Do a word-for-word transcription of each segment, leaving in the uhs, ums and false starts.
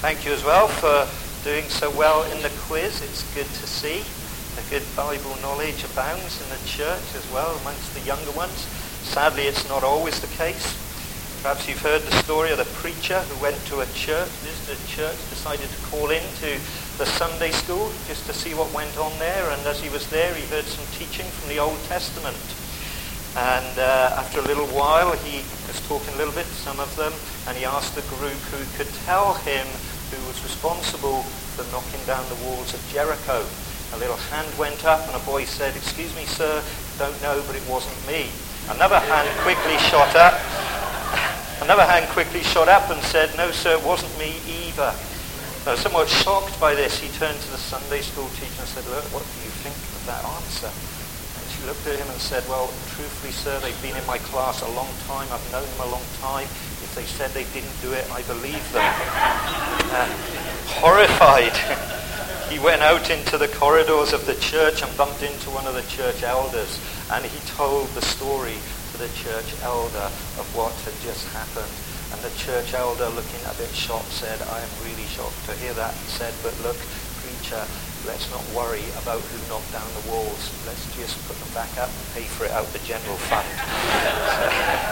Thank you as well for doing so well in the quiz. It's good to see. A good Bible knowledge abounds in the church as well amongst the younger ones. Sadly, it's not always the case. Perhaps you've heard the story of the preacher who went to a church, visited a church, decided to call into the Sunday school just to see what went on there. And as he was there, he heard some teaching from the Old Testament. And uh, after a little while, he was talking a little bit to some of them, and he asked the group who could tell him who was responsible for knocking down the walls of Jericho. A little hand went up, and a boy said, "Excuse me, sir, don't know, but it wasn't me." Another hand quickly shot up. Another hand quickly shot up and said, "No, sir, it wasn't me either." Now, somewhat shocked by this, he turned to the Sunday school teacher and said, "Look, what do you think of that answer?" She looked at him and said, "Well, truthfully, sir, they've been in my class a long time. I've known them a long time. If they said they didn't do it, I believe them." Uh, horrified, he went out into the corridors of the church and bumped into one of the church elders, and he told the story to the church elder of what had just happened. And the church elder, looking a bit shocked, said, "I am really shocked to hear that." He said, "But look, preacher, let's not worry about who knocked down the walls. Let's just put them back up and pay for it out the general fund." so,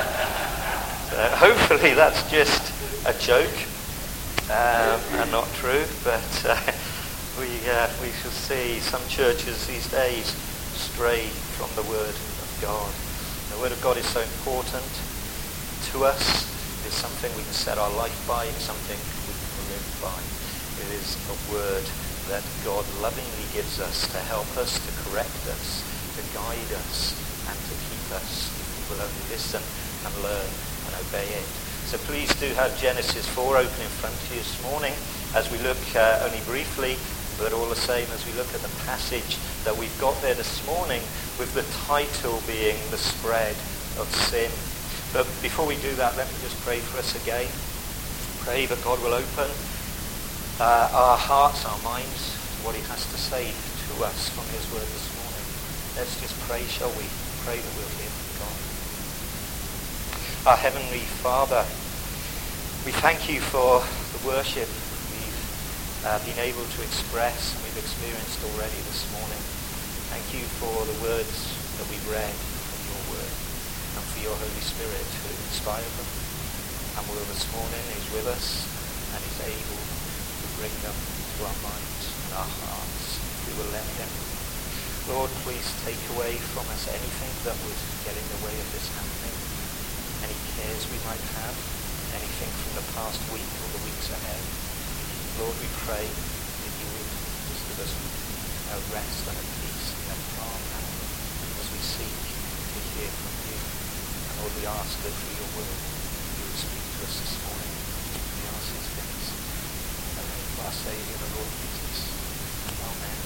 so hopefully that's just a joke um, and not true, but uh, we uh, we shall see some churches these days stray from the Word of God. The Word of God is so important to us. It's something we can set our life by. It's something we can live by. It is a Word that God lovingly gives us to help us, to correct us, to guide us, and to keep us if we will only listen and learn and obey it. So please do have Genesis four open in front of you this morning as we look uh, only briefly, but all the same as we look at the passage that we've got there this morning with the title being The Spread of Sin. But before we do that, let me just pray for us again. Pray that God will open Uh, our hearts, our minds, what he has to say to us from his word this morning. Let's just pray, shall we? Pray that we'll hear from God. Our Heavenly Father, we thank you for the worship we've uh, been able to express and we've experienced already this morning. Thank you for the words that we've read from your word and for your Holy Spirit who inspired them and will this morning is with us and is able bring them to our minds and our hearts. We will let him. Lord, please take away from us anything that would get in the way of this happening, any cares we might have, anything from the past week or the weeks ahead. Lord, we pray that you would just give us a rest and a peace and a calm now as we seek to hear from you. And Lord, we ask that through your word you would speak to us this morning. We ask these things our Saviour, the Lord Jesus. Amen.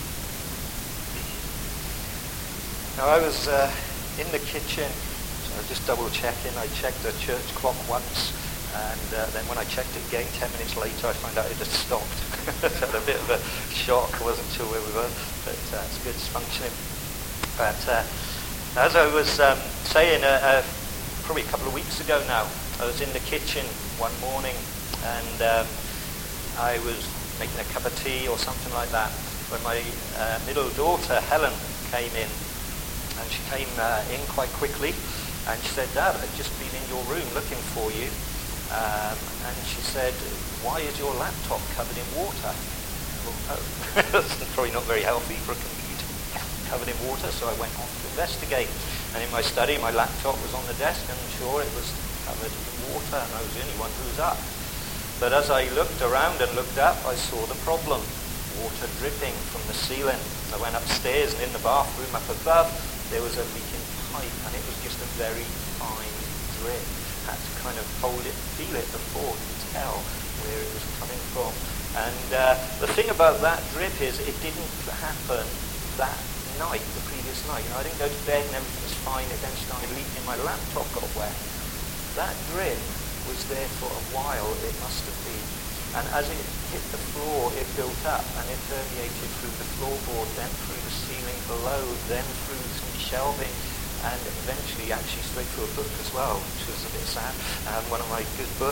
Now I was uh, in the kitchen, so I was just double checking. I checked the church clock once, and uh, then when I checked it again ten minutes later, I found out it had stopped. I had a bit of a shock. I wasn't sure where we were, but uh, it's good, it's functioning. But uh, as I was um, saying, uh, uh, probably a couple of weeks ago now, I was in the kitchen one morning, and um, I was making a cup of tea or something like that when my uh, middle daughter, Helen, came in. And she came uh, in quite quickly and she said, "Dad, I've just been in your room looking for you." Um, and she said, "Why is your laptop covered in water?" Well, oh, that's probably not very healthy for a computer covered in water, so I went off to investigate. And in my study, my laptop was on the desk and sure it was covered in water and I was the only one who was up. But as I looked around and looked up, I saw the problem. Water dripping from the ceiling. I went upstairs and in the bathroom up above, there was a leaking pipe and it was just a very fine drip. Had to kind of hold it, feel it before to tell where it was coming from. And uh, the thing about that drip is it didn't happen that night, the previous night. You know, I didn't go to bed and everything was fine. It then started leaking. My laptop got wet. That drip was there for a while, it must have been. And as it hit the floor, it built up and it permeated through the floorboard, then through the ceiling below, then through some shelving, and eventually actually straight through a book as well, which was a bit sad, um, one of my good books.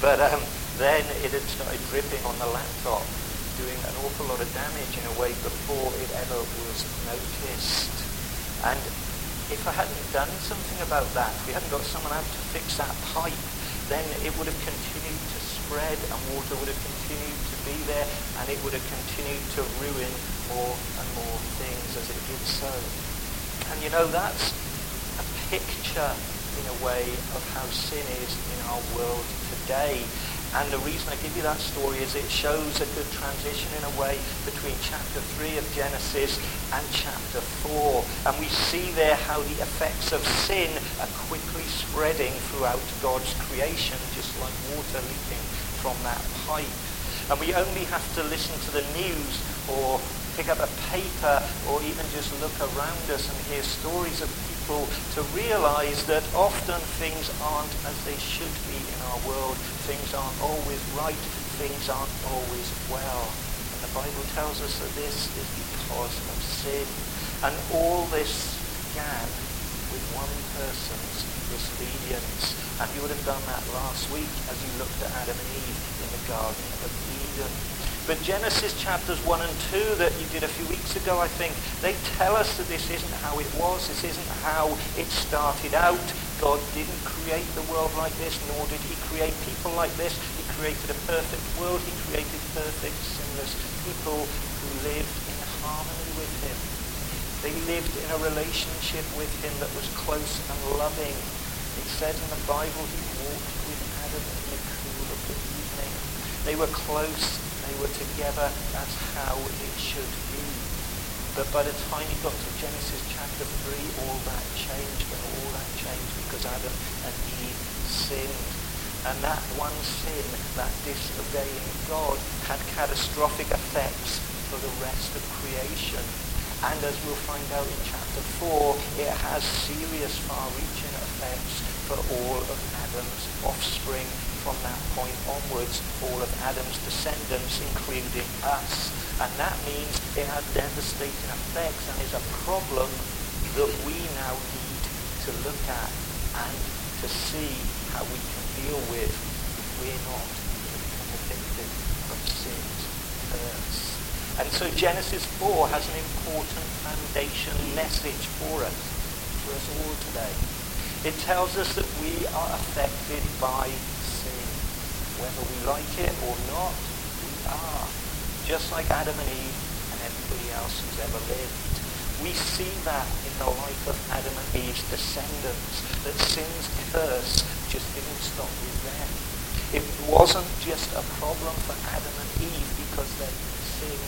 But um, then it had started dripping on the laptop, doing an awful lot of damage in a way before it ever was noticed. And if I hadn't done something about that, if we hadn't got someone out to fix that pipe, then it would have continued to spread and water would have continued to be there, and it would have continued to ruin more and more things as it did so. And you know, that's a picture in a way of how sin is in our world today. And the reason I give you that story is it shows a good transition in a way between chapter three of Genesis and chapter four. And we see there how the effects of sin are quickly spreading throughout God's creation, just like water leaking from that pipe. And we only have to listen to the news or pick up a paper or even just look around us and hear stories of people to realize that often things aren't as they should be in our world. Things aren't always right. Things aren't always well. And the Bible tells us that this is because of sin. And all this began with one person's disobedience. And you would have done that last week as you looked at Adam and Eve in the Garden of Eden. But Genesis chapters one and two that you did a few weeks ago, I think, they tell us that this isn't how it was. This isn't how it started out. God didn't create the world like this, nor did he create people like this. He created a perfect world. He created perfect, sinless people who lived in harmony with him. They lived in a relationship with him that was close and loving. It says in the Bible he walked with Adam in the cool of the evening. They were close. They were together. That's how it should be. But by the time you got to Genesis chapter three, all that changed, and all that changed because Adam and Eve sinned. And that one sin, that disobeying God, had catastrophic effects for the rest of creation. And as we'll find out in chapter four, it has serious, far-reaching effects for all of Adam's offspring from that point onwards, all of Adam's descendants, including us. And that means it has devastating effects and is a problem that we now need to look at and to see how we can deal with if we're not convicted of sin's curse. And so Genesis four has an important foundation message for us, for us all today. It tells us that we are affected by sin. Whether we like it or not, we are. Just like Adam and Eve and everybody else who's ever lived. We see that in the life of Adam and Eve's descendants, that sin's curse just didn't stop with them. It wasn't just a problem for Adam and Eve because they sinned.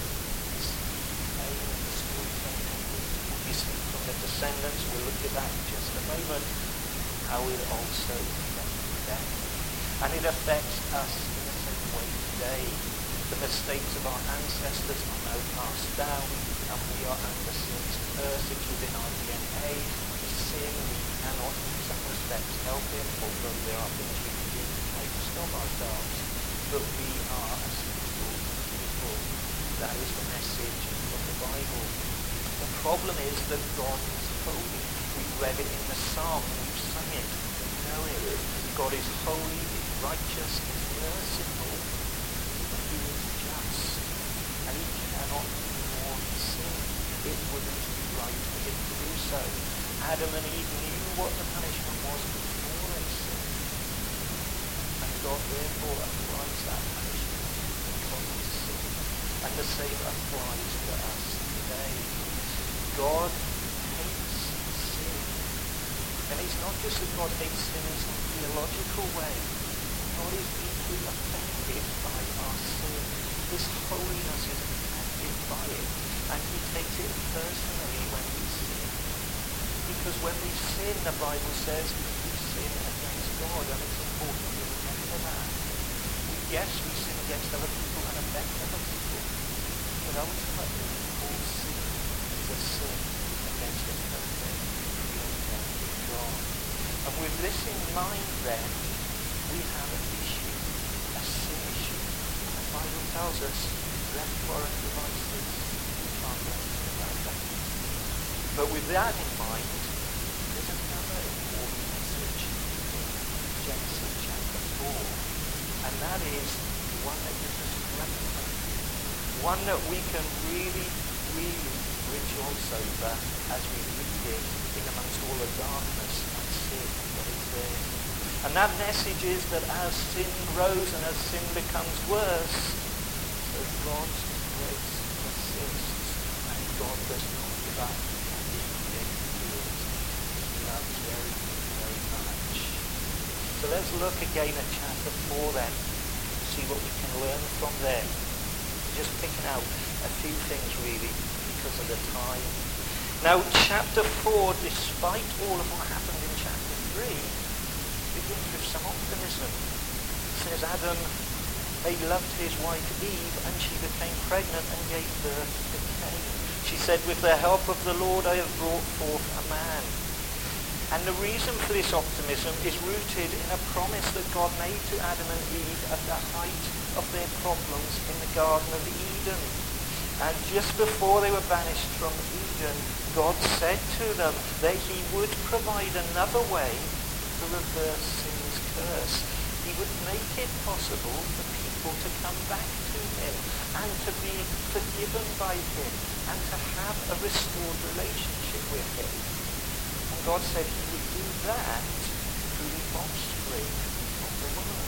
We see from the descendants, we'll look at that in just a moment, how it also affected them. And it affects us in the same way today. The mistakes of our ancestors are now passed down, and we are under sin's curse. It's within our D N A to sin. We cannot, in some respects, help it, although there are things we can do to try to stop ourselves. But we are a sinful people. That is the message of the Bible. The problem is that God is holy. We've read it in the Psalm. We've sung it. We know it. God is holy, is righteous, is merciful. But he is just. And he cannot ignore sin. It wouldn't be right for him to do so. Adam and Eve knew what the punishment was before they sinned. And God therefore applies that punishment because of sin. And the same applies to us today. God hates sin. And it's not just that God hates sin in some theological way. God is deeply offended by our sin. His holiness is affected by it. And he takes it personally when we sin. Because when we sin, the Bible says, we sin against God. And it's important to remember that. We, yes, we sin against other people and affect other people. But ultimately, all sin is a sin against a perfect creator God. And with this in mind then, we have an issue, a sin issue. The Bible tells us, left to our own devices, we can't do anything about that. But with that in mind, there's another important message in Genesis chapter four. And that is one that gives us great hope. One that we can really, really rejoice over as we read it in amongst all the darkness and sin that is there. And that message is that as sin grows and as sin becomes worse, so God's grace persists and God does not give up on being good to it. He loves very, very much. So let's look again at chapter four then, and see what we can learn from there. Just picking out a few things really because of the time. Now chapter four, despite all of what happened in chapter three, begins with some optimism. It says Adam, he loved his wife Eve and she became pregnant and gave birth to Cain. She said, with the help of the Lord I have brought forth a man. And the reason for this optimism is rooted in a promise that God made to Adam and Eve at the height of their problems in the Garden of Eden. And just before they were banished from Eden, God said to them that he would provide another way to reverse sin's curse. He would make it possible for people to come back to him and to be forgiven by him and to have a restored relationship with him. And God said he would do that through the offspring of the woman.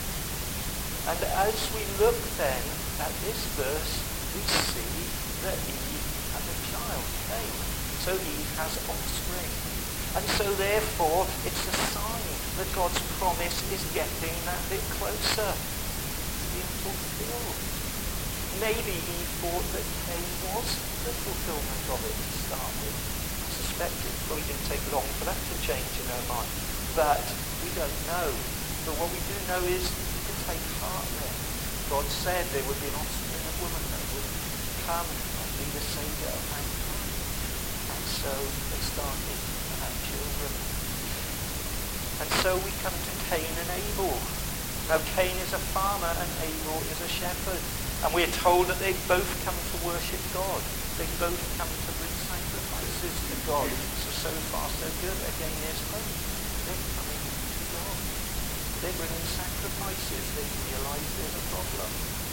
And as we look then at this verse, we see that Eve has a child, Cain. So Eve has offspring. And so therefore, it's a sign that God's promise is getting that bit closer to being fulfilled. Maybe Eve thought that Cain was the fulfillment of it to start with. I suspect it probably didn't take long for that to change in her mind. But we don't know. But what we do know is to take heart then. God said there would be an offspring of woman that would come and be the saviour of mankind. And so they started to have children. And so we come to Cain and Abel. Now Cain is a farmer and Abel is a shepherd. And we are told that they both come to worship God. They both come to bring sacrifices to God. So, so far so good. Again, there's hope. They're coming to God. They're bringing sacrifices. They realize there's a problem.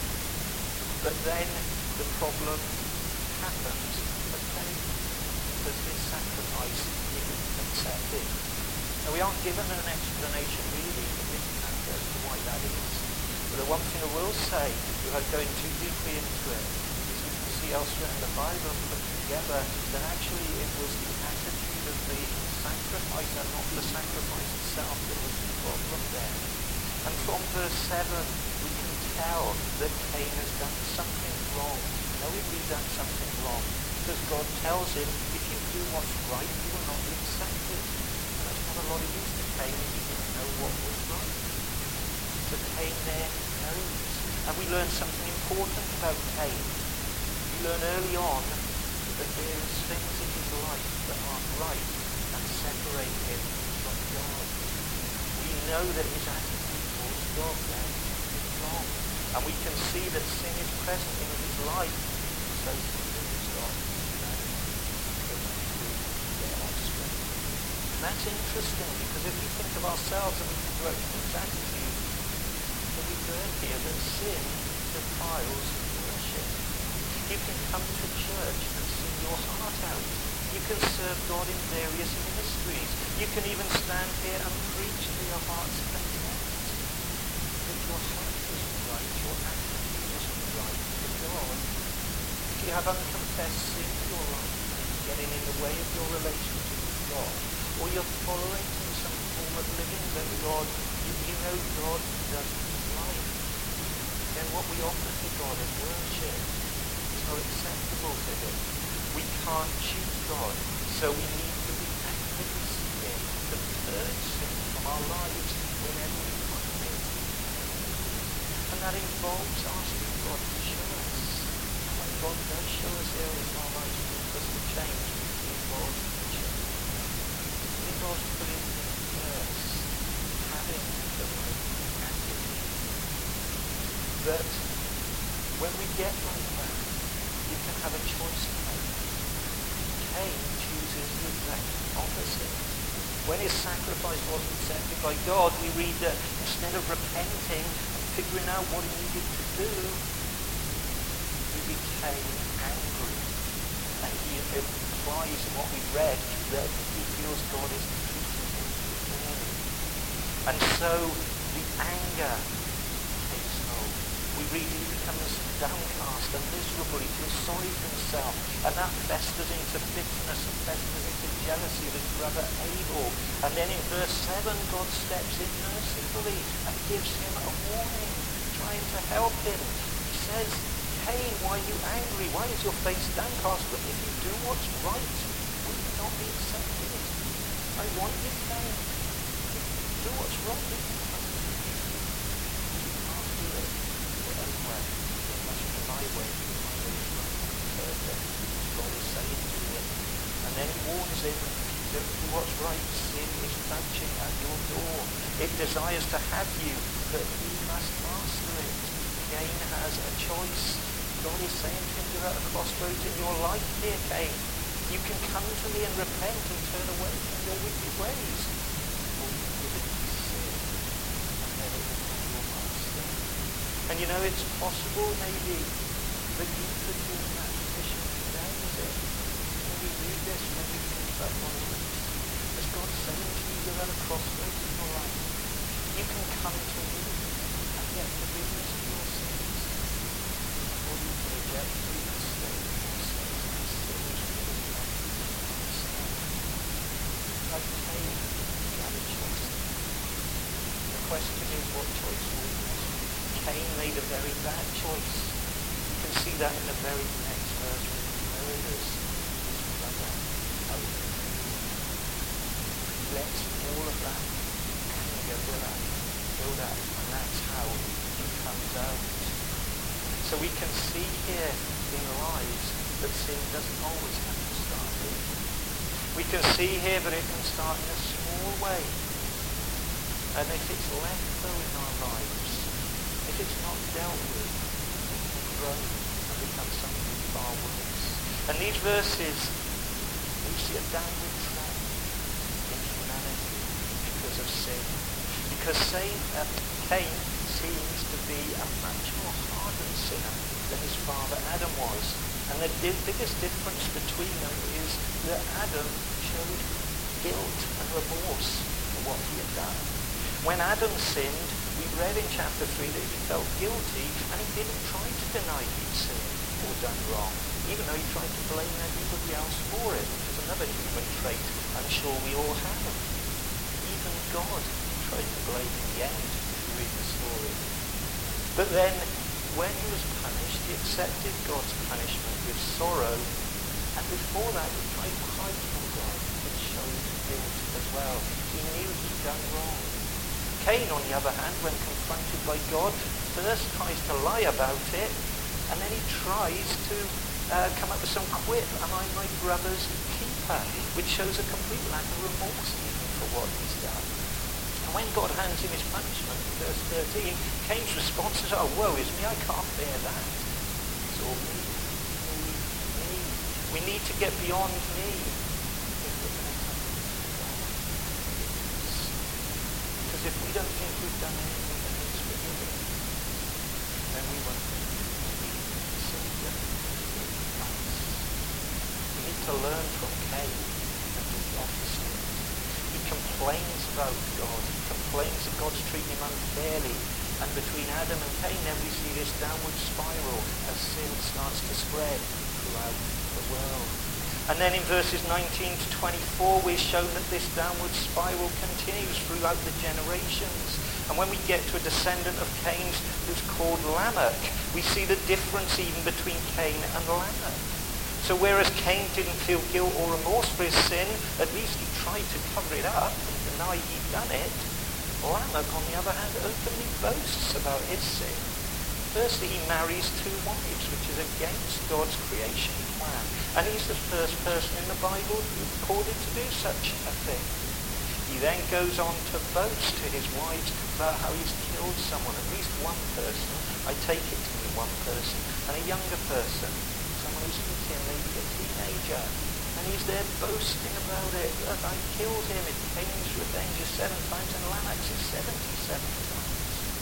But then the problem happens for Cain because his sacrifice isn't accepted. Now we aren't given an explanation really in this chapter as to why that is. But the one thing I will say, without going too deeply into it, is we can see elsewhere in the Bible and put together that actually it was the attitude of the sacrifice and not the sacrifice itself that was the problem there. And from verse seven, we can tell that Cain has done something wrong. Knowingly done something wrong. Because God tells him, if you do what's right, you will not be accepted. And that's not a lot of use to Cain if he didn't know what was right. So Cain there knows. And we learn something important about Cain. We learn early on that there is things in his life that aren't right and separate him from God. We know that his attitude towards God then is wrong. And we can see that sin is present in his life. So is God. Their offspring. And that's interesting because if we think of ourselves and we think about Cain's attitude, then we learn here that sin defiles worship. You can come to church and sing your heart out. You can serve God in various ministries. You can even stand here and preach to your heart's content. If your heart isn't right, your attitude isn't right with God. If you have unconfessed sin in your life, getting in the way of your relationship with God, or you're tolerating some form of living that God, you, you know God doesn't like, then what we offer to God in worship is not acceptable to him. We can't choose God, so we need to be actively seeking to purge sin from our lives whenever we find it. And that involves asking God to show us. And when God does show us areas in our lives that need us to change, it involves change. It involves putting things first, having the right attitude. But when we get like that, you can have a choice to make. Cain chooses the exact opposite. When his sacrifice wasn't accepted by God, we read that instead of repenting and figuring out what he needed to do, he became angry. And he implies in what we read that he feels God is treating him unfairly. And so the anger takes hold. We read he becomes downcast and miserable. He feels sorry for himself. And that festers into bitterness and festers into jealousy of his brother Abel. And then in verse seven, God steps in mercifully and gives him a warning, trying to help him. He says, Cain, why are you angry? Why is your face downcast? But if you do what's right, will you not be accepted? I want you, Cain. Do what's right. You can't do it your own way. It must be my way. My way is right and perfect. God is saying to him. And then he warns him that do what's right. Sin is crouching at your door. It desires to have you, but he must master it. Cain has a choice. God is saying to him, you're at a crossroads in your life here, Cain. You can come to me and repent and turn away from your wicked ways. Or you can give it to sin, and then it will become your master. And you know, it's possible maybe that you could be in that position today, is it? When we read this, when we think about what it is, is God saying to you, you're at a crossroads in your life. You can come to me and get forgiveness of your sins. Or you can reject me and stay in your sins and sin is really not understand. Like Cain, you had a choice. The question is, what choice will you make? Cain made a very bad choice. You can see that in the very next verse when he murders his brother. He lets all of that anger build up, build up, and that's how he comes out. So we can see here in lives that sin doesn't always have to start big. We can see here that it can start in a small way. And if it's left though in our lives, if it's not dealt with, it can grow and become something far worse. And these verses, we see a downward trend in humanity because of sin. Because Cain, uh, Cain seems to be a much more hardened sinner than his father Adam was. And the di- biggest difference between them is that Adam showed guilt and remorse for what he had done. When Adam sinned, we read in chapter three that he felt guilty and he didn't try to deny he'd sinned or done wrong, even though he tried to blame everybody else for it, which is another human trait I'm sure we all have. Even God tried to blame in the end, if you read the story. But then, when he was punished, he accepted God's punishment with sorrow, and before that he tried to hide from God, which showed guilt as well. He knew he'd done wrong. Cain, on the other hand, when confronted by God, first tries to lie about it, and then he tries to uh, come up with some quip, am I my brother's keeper, which shows a complete lack of remorse even for what he's done. And when God hands him his punishment, in verse thirteen, Cain's response is, oh, woe is me, I can't bear that. It's all me, me, me. We need to get beyond me. Because if we don't think we've done anything that needs forgiving, then we won't think we need a Savior in us. We need to learn from Cain and do the opposite. He complains about God. He complains that God's treating him unfairly. And between Adam and Cain, then we see this downward spiral as sin starts to spread throughout the world. And then in verses nineteen to twenty-four, we're shown that this downward spiral continues throughout the generations. And when we get to a descendant of Cain's who's called Lamech, we see the difference even between Cain and Lamech. So whereas Cain didn't feel guilt or remorse for his sin, at least he tried to cover it up and deny he'd done it. Lamech, on the other hand, openly boasts about his sin. Firstly, he marries two wives, which is against God's creation plan. And he's the first person in the Bible recorded to do such a thing. He then goes on to boast to his wives about how he's killed someone, at least one person. I take it to be one person, and a younger person, someone who's eating, maybe a teenager. And he's there boasting about it. Look, I killed him. It Cain's revenge is seven times, and Lamech's is seventy-seven times.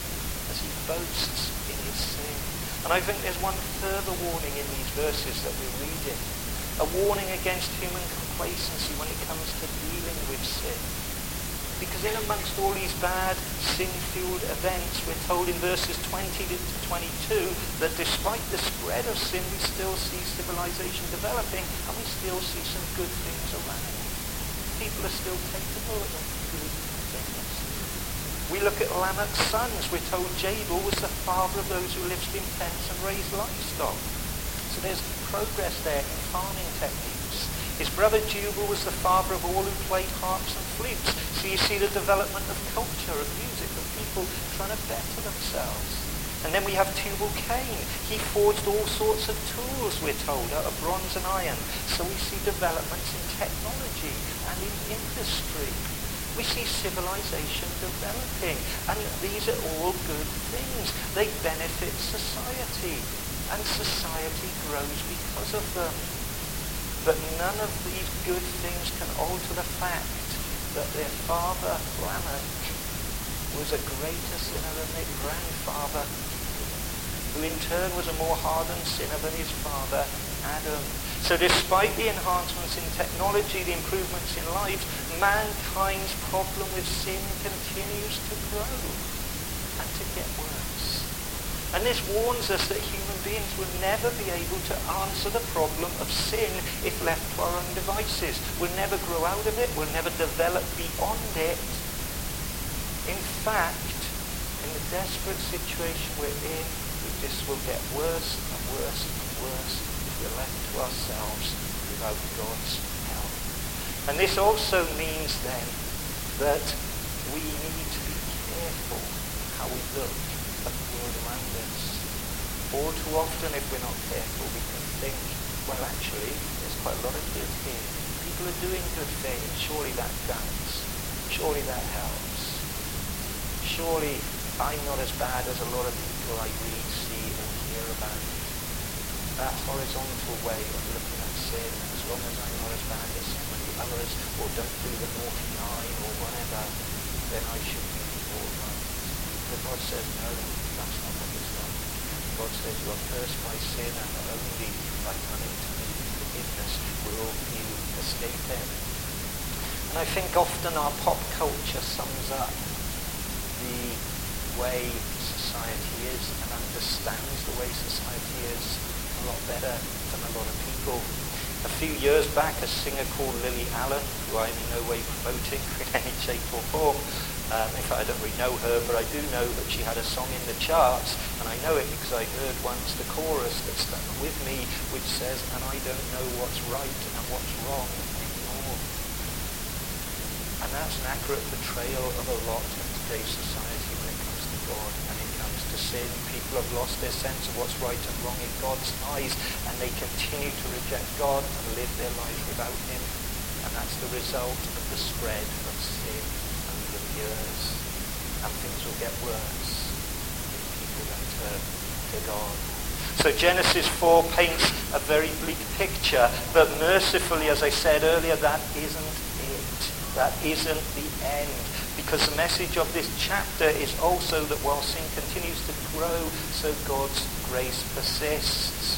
as he boasts in his sin. And I think there's one further warning in these verses that we're reading. A warning against human complacency when it comes to dealing with sin. Because in amongst all these bad, sin-fueled events, we're told in verses twenty to twenty-two that despite the spread of sin, we still see civilization developing, and we still see some good things around. People are still capable of good things. We look at Lamech's sons. We're told Jabal was the father of those who lived in tents and raised livestock. So there's progress there in farming techniques. His brother Jubal was the father of all who played harps and flutes. So you see the development of culture, of music, of people trying to better themselves. And then we have Tubal-Cain. He forged all sorts of tools, we're told, out of bronze and iron. So we see developments in technology and in industry. We see civilization developing. And these are all good things. They benefit society. And society grows because of them. But none of these good things can alter the fact that their father, Lamech, was a greater sinner than their grandfather, who in turn was a more hardened sinner than his father, Adam. So despite the enhancements in technology, the improvements in life, mankind's problem with sin continues to grow and to get worse. And this warns us that human beings will never be able to answer the problem of sin if left to our own devices. We'll never grow out of it. We'll never develop beyond it. In fact, in the desperate situation we're in, this will get worse and worse and worse if we're left to ourselves without God's help. And this also means then that we need to be careful how we look at the world around us. All too often, if we're not careful, we can think, well, actually, there's quite a lot of good here. People are doing good things. Surely that counts. Surely that helps. Surely I'm not as bad as a lot of people I read, see, or hear about. That horizontal way of looking at sin, as long as I'm not as bad as so many others, or don't do the naughty nine, or whatever, then I should be all right. But God says, no, that's not what he's done. God says you are cursed by sin, and only by coming to me in forgiveness will you escape it. And I think often our pop culture sums up the way society is and understands the way society is a lot better than a lot of people. A few years back, a singer called Lily Allen, who I'm in no way promoting in any shape or form, um, in fact I don't really know her, but I do know that she had a song in the charts, and I know it because I heard once the chorus that stuck with me, which says, and I don't know what's right and what's wrong anymore. And that's an accurate portrayal of a lot of today's society when it comes to God and it comes to sin. People have lost their sense of what's right and wrong in God's eyes, and they continue to reject God and live their life without him. And that's the result of the spread of sin over the years. And things will get worse if people don't turn to God. So Genesis four paints a very bleak picture, but mercifully, as I said earlier, that isn't it. That isn't the end. Because the message of this chapter is also that while sin continues to grow, so God's grace persists.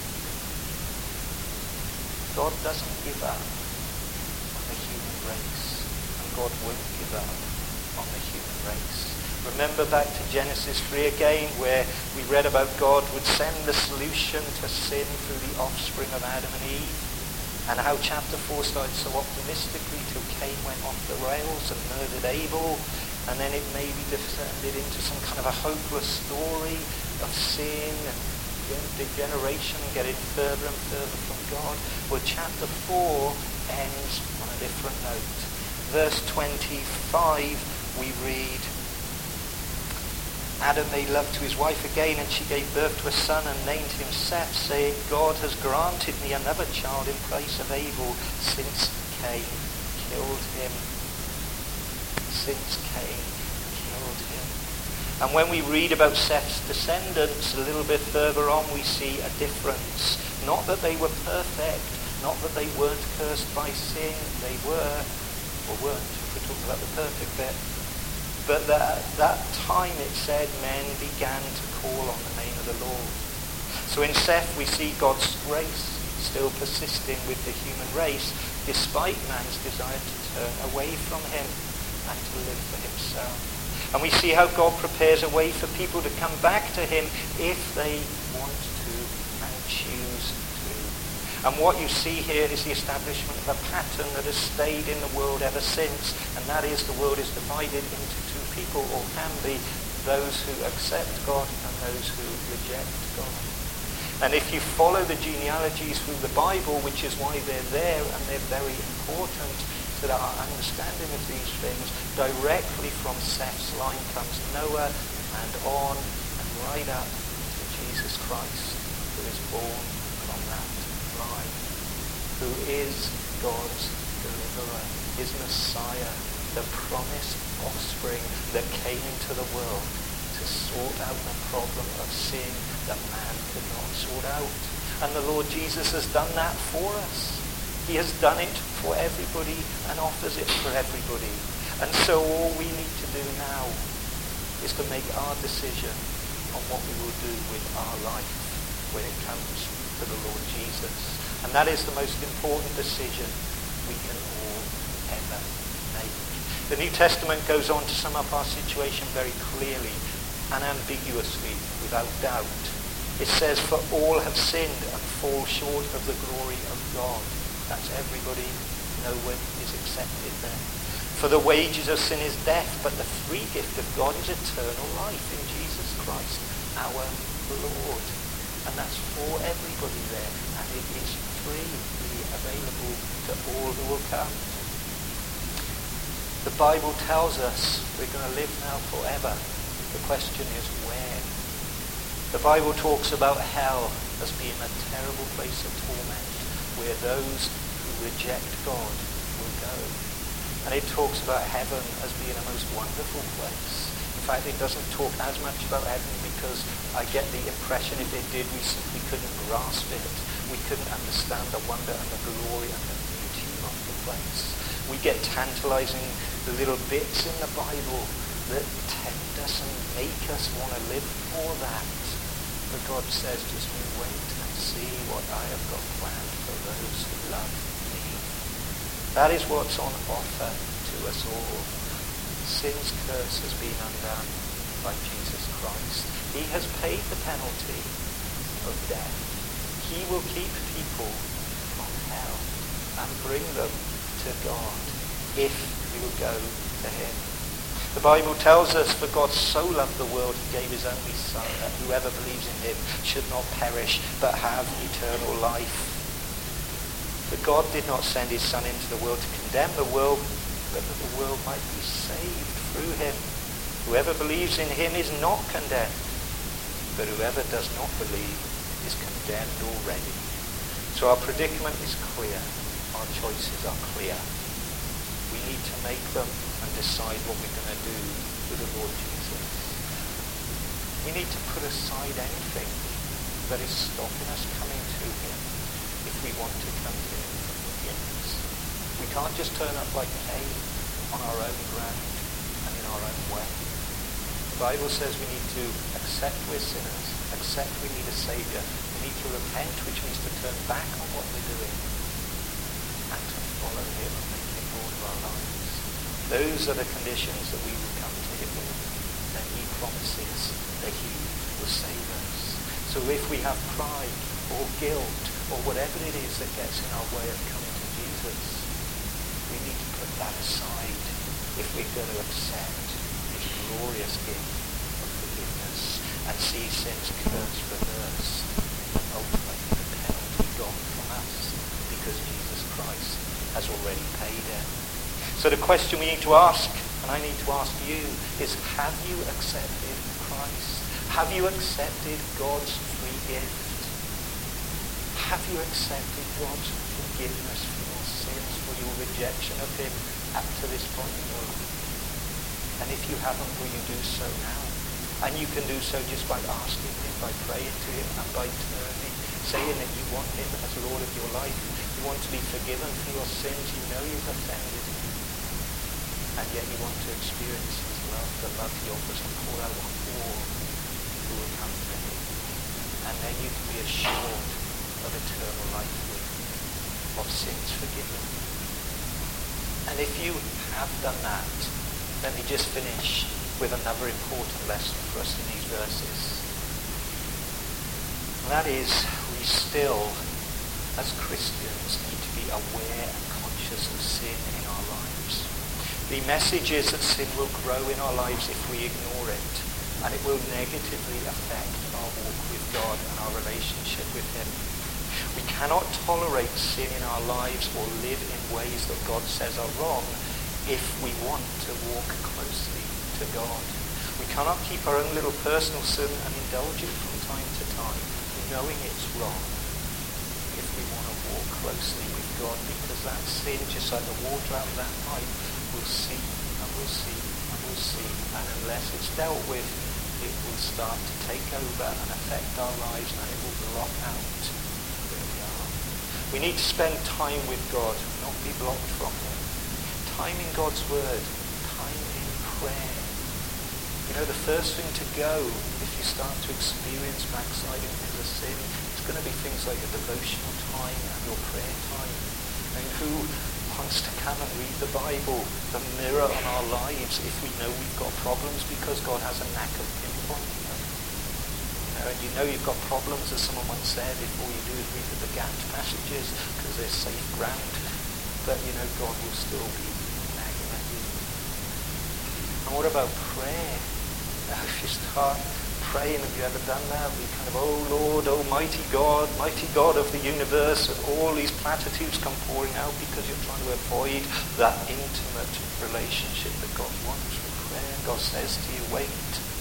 God doesn't give up on the human race, and God won't give up on the human race. Remember back to Genesis three again, where we read about God would send the solution to sin through the offspring of Adam and Eve. And how chapter four started so optimistically till Cain went off the rails and murdered Abel. And then it maybe descended into some kind of a hopeless story of sin and degeneration, getting further and further from God. Well, chapter four ends on a different note. Verse twenty-five, we read, Adam made love to his wife again, and she gave birth to a son and named him Seth, saying, God has granted me another child in place of Abel, since Cain killed him. Since Cain killed him. And when we read about Seth's descendants a little bit further on, we see a difference. Not that they were perfect, not that they weren't cursed by sin. They were, or weren't, if we're talking about the perfect bit. But that, that time, it said, men began to call on the name of the Lord. So in Seth, we see God's grace still persisting with the human race, despite man's desire to turn away from him and to live for himself. And we see how God prepares a way for people to come back to him if they want to and choose to. And what you see here is the establishment of a pattern that has stayed in the world ever since, and that is the world is divided into two people, or can be, those who accept God and those who reject God. And if you follow the genealogies through the Bible, which is why they're there and they're very important to our understanding of these things, directly from Seth's line comes Noah, and on and right up to Jesus Christ, who is born from that line, who is God's deliverer, his Messiah, the promised offspring that came into the world to sort out the problem of sin that man could not sort out. And the Lord Jesus has done that for us. He has done it for everybody and offers it for everybody. And so all we need to do now is to make our decision on what we will do with our life when it comes to the Lord Jesus. And that is the most important decision we can all ever make. The New Testament goes on to sum up our situation very clearly and ambiguously, without doubt. It says, for all have sinned and fall short of the glory of God. That's everybody. No one is accepted there. For the wages of sin is death, but the free gift of God is eternal life in Jesus Christ, our Lord. And that's for everybody there. And it is freely available to all who will come. The Bible tells us we're going to live now forever. The question is where? The Bible talks about hell as being a terrible place of torment where those who reject God will go. And it talks about heaven as being a most wonderful place. In fact, it doesn't talk as much about heaven because I get the impression if it did, we simply couldn't grasp it. We couldn't understand the wonder and the glory and the beauty of the place. We get tantalizing little bits in the Bible that tempt us and make us want to live for that. But God says, just you wait and see what I have got planned for those who love me. That is what's on offer to us all. Sin's curse has been undone by Jesus Christ. He has paid the penalty of death. He will keep people from hell and bring them to God if we will go to him. The Bible tells us, for God so loved the world, he gave his only Son, that whoever believes in him should not perish, but have eternal life. But God did not send his Son into the world to condemn the world, but that the world might be saved through him. Whoever believes in him is not condemned, but whoever does not believe is condemned already. So our predicament is clear. Our choices are clear. We need to make them and decide what we're going to do with the Lord Jesus. We need to put aside anything that is stopping us coming to him if we want to come to him for forgiveness. We can't just turn up like Cain on our own ground and in our own way. The Bible says we need to accept we're sinners, accept we need a Saviour. We need to repent, which means to turn back on what we're doing and to follow him and make him Lord of our lives. Those are the conditions that we will come to him with. Then he promises that he will save us. So if we have pride or guilt or whatever it is that gets in our way of coming to Jesus, we need to put that aside if we're going to accept his glorious gift of forgiveness and see sin's curse reversed and ultimately the penalty gone from us because Jesus Christ has already paid it. So the question we need to ask, and I need to ask you, is have you accepted Christ? Have you accepted God's free gift? Have you accepted God's forgiveness for your sins, for your rejection of him up to this point in your life? And if you haven't, will you do so now? And you can do so just by asking him, by praying to him, and by turning, saying that you want him as Lord of your life. You want to be forgiven for your sins. You know you've offended him. And yet you want to experience his love, the love he offers to pour out on all who will come to him. And then you can be assured of eternal life with him, of sins forgiven. And if you have done that, let me just finish with another important lesson for us in these verses. And that is, we still, as Christians, need to be aware and conscious of sin in our lives. The message is that sin will grow in our lives if we ignore it, and it will negatively affect our walk with God and our relationship with him. We cannot tolerate sin in our lives or live in ways that God says are wrong if we want to walk closely to God. We cannot keep our own little personal sin and indulge it from time to time, knowing it's wrong, if we want to walk closely with God, because that sin, just like the water out of that pipe, will seep and will seep and will seep, and unless it's dealt with, it will start to take over and affect our lives, and it will block out where we are. We need to spend time with God, not be blocked from him. Time in God's word, time in prayer. You know, the first thing to go if you start to experience backsliding as a sin, it's going to be things like a devotional time and your prayer time. And who wants to come and read the Bible, the mirror on our lives, if we know we've got problems, because God has a knack of pinpointing them. You know, and you know you've got problems, as someone once said, if all you do is read the Gant passages, because they're safe ground. But, you know, God will still be nagging at you. And what about prayer? If you start praying, have you ever done that? We kind of, oh Lord, almighty God, mighty God of the universe, and all these platitudes come pouring out because you're trying to avoid that intimate relationship that God wants with prayer. God says to you, wait,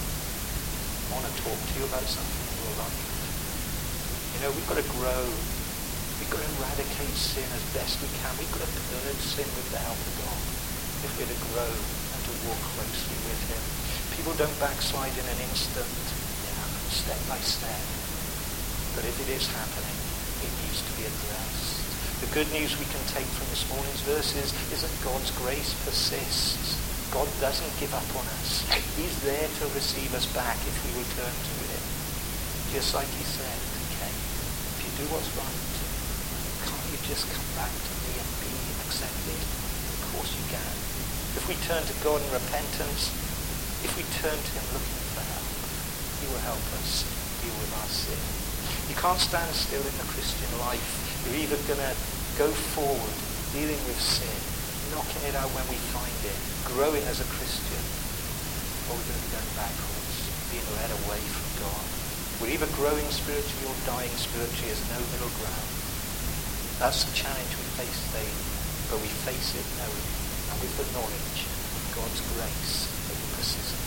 I want to talk to you about something in your life. You know, we've got to grow. We've got to eradicate sin as best we can. We've got to purge sin with the help of God if we're to grow and to walk closely with him. People don't backslide in an instant. It happens step by step. But if it is happening, it needs to be addressed. The good news we can take from this morning's verses is that God's grace persists. God doesn't give up on us. He's there to receive us back if we return to him. Just like he said to Cain, if you do what's right, can't you just come back to me and be accepted? Of course you can. If we turn to God in repentance, if we turn to him looking for help, he will help us deal with our sin. You can't stand still in the Christian life. You're either going to go forward, dealing with sin, knocking it out when we find it, growing as a Christian, or we're going to be going backwards, being led away from God. We're either growing spiritually or dying spiritually. There's no middle ground. That's the challenge we face daily, but we face it knowing and with the knowledge of God's grace that will persist.